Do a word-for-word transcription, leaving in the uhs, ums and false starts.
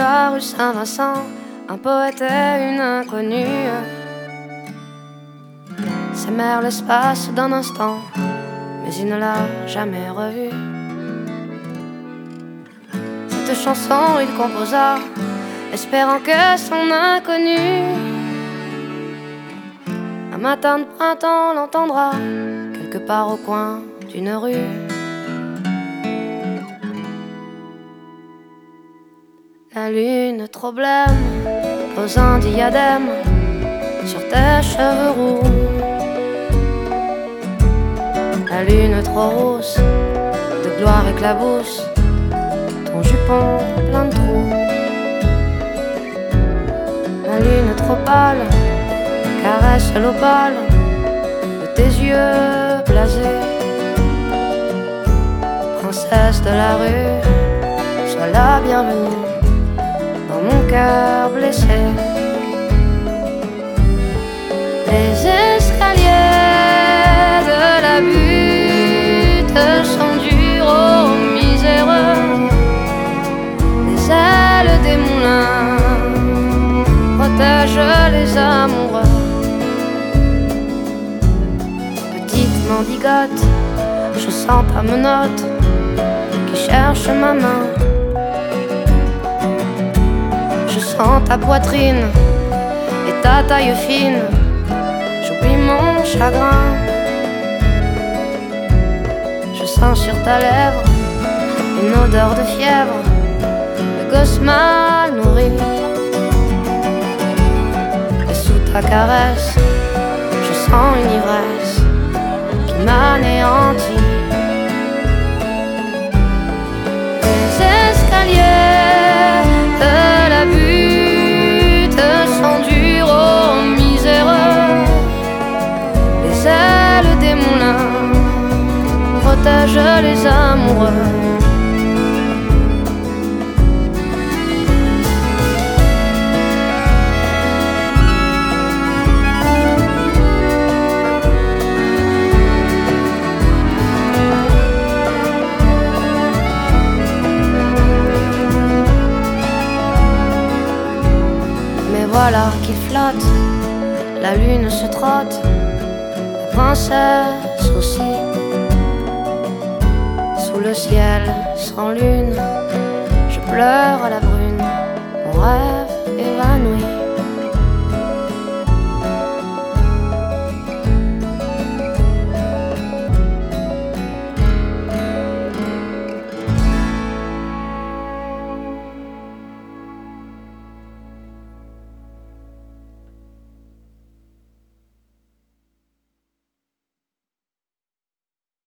la rue Saint-Vincent, un poète et une inconnue s'aimèrent l'espace d'un instant, mais il ne l'a jamais revue. Cette chanson il composa, espérant que son inconnu un matin de printemps l'entendra quelque part au coin d'une rue. La lune trop blême pose un diadème sur tes cheveux roux. La lune trop rousse de gloire éclabousse ton jupon plein de trous. La lune trop pâle caresse l'opale de tes yeux blasés. Princesse de la rue, sois la bienvenue dans mon cœur blessé. Les escaliers de la butte sont durs aux miséreux. Les ailes des moulins protègent les amoureux. Petite mendigote, je sens ta menotte qui cherche ma main. Je sens ta poitrine et ta taille fine. J'oublie mon chagrin. Je sens sur ta lèvre une odeur de fièvre, de gosse mal nourri. Et sous ta caresse, je sens une ivresse qui m'anéantit. Les escaliers de la butte sont durs aux miséreux. Les ailes des moulins protègent les amoureux. Voilà qu'il flotte, la lune se trotte, la princesse aussi. Sous le ciel sans lune, je pleure à la brune, mon rêve évanoui.